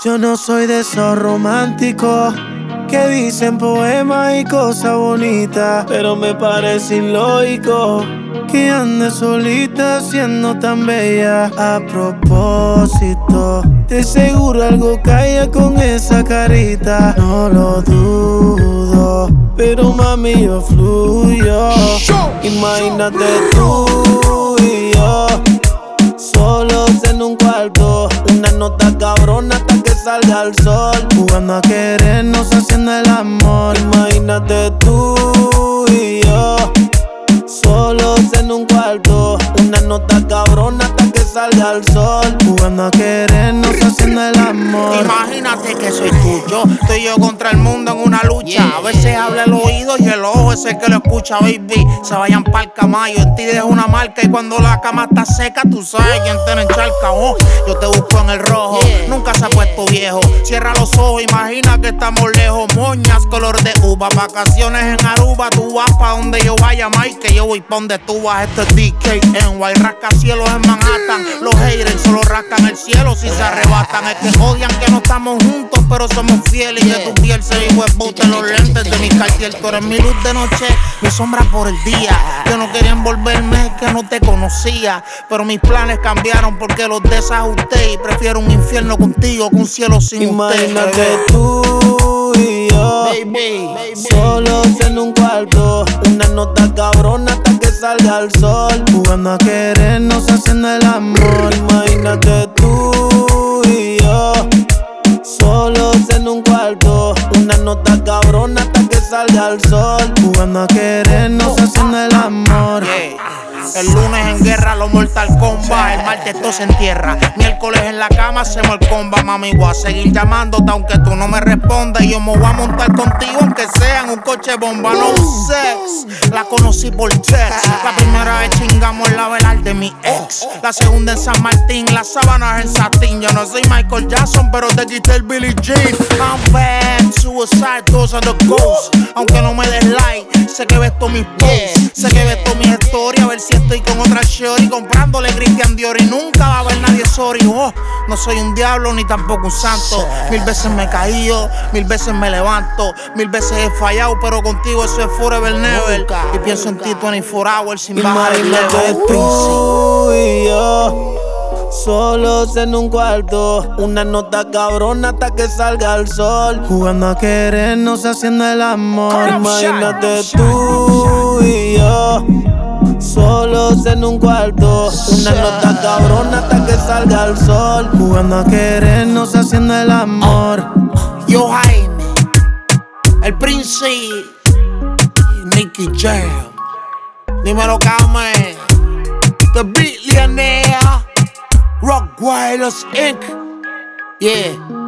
Yo no soy de esos románticos que dicen poemas y cosas bonitas, pero me parece ilógico que ande solita siendo tan bella. A propósito, de seguro algo cae con esa carita. No lo dudo, pero mami yo fluyo. Imagínate tú y yo solos en un cuarto, una nota cabrona hasta que salga el sol, jugando a querernos, haciendo el amor. Imagínate tú y yo solos en un cuarto, una nota cabrona hasta que salga el sol, jugando a querernos, haciendo el amor. Imagínate que soy tuyo, estoy yo contra el mundo en una lucha. A veces habla el oído y el ojo es el que lo escucha, baby. Se vayan pa'l camayo, en ti dejo una marca y cuando la cama está seca, tú sabes quién te encharca. Oh, yo te busco en el rojo, nunca se ha puesto viejo. Cierra los ojos, imagina que estamos lejos. Moñas color de uva, vacaciones en Aruba. Tú vas pa' donde yo vaya, Mike, que yo voy pa' donde tú vas. Esto es DKNY, rascacielos en Manhattan. Los haters solo rascan el cielo si se arrebatan. Es que odian que no estamos juntos, pero somos fieles. Y de tu piel se dijo bote los lentes de mi Cartier. Tú eres mi luz de noche, mi sombra por el día. Yo no quería envolverme, es que no te conocía, pero mis planes cambiaron porque los desajusté. Y prefiero un infierno contigo que un cielo sin Imagínate usted. tú y yo, baby, solos en un cuarto, una nota cabrona hasta que salga el sol, jugando a querernos, haciendo el amor. Imagínate tú y yo solos en un cuarto, una nota cabrona hasta que salga el sol, jugando a querernos, haciendo el amor. El lunes en guerra, los Mortal Kombat. El martes todo se entierra. Miércoles en la cama hacemos el comba. Mami, voy a seguir llamándote aunque tú no me respondas. Y yo me voy a montar contigo aunque sea en un coche bomba. No sex, la conocí por text. La primera vez chingamos en la velar de mi ex. La segunda en San Martín, las sábanas en satín. Yo no soy Michael Jackson, pero te quité el Billie Jean. I'm bad, suicide, those are the ghosts. Aunque no me des like, sé que ves todos mis posts. Sé que ves todas mis historias. A ver si estoy con otra shorty comprándole Christian Dior y nunca va a haber nadie sorry. Oh, no soy un diablo ni tampoco un santo. 1000 veces me he caído, 1000 veces me levanto, 1000 veces he fallado, pero contigo eso es forever never. Y pienso en ti 24 hours sin bajar el Imagínate level. tú y yo solos en un cuarto, una nota cabrona hasta que salga el sol, jugando a querernos, haciendo el amor. Imagínate tú y yo solos en un cuarto, una nota cabrona hasta que salga el sol, jugando a querernos, haciendo el amor. Yo Jaime, el Prince, Nicky Jam, dímelo Kame, The Billionaire, Rock Wireless Inc. Yeah.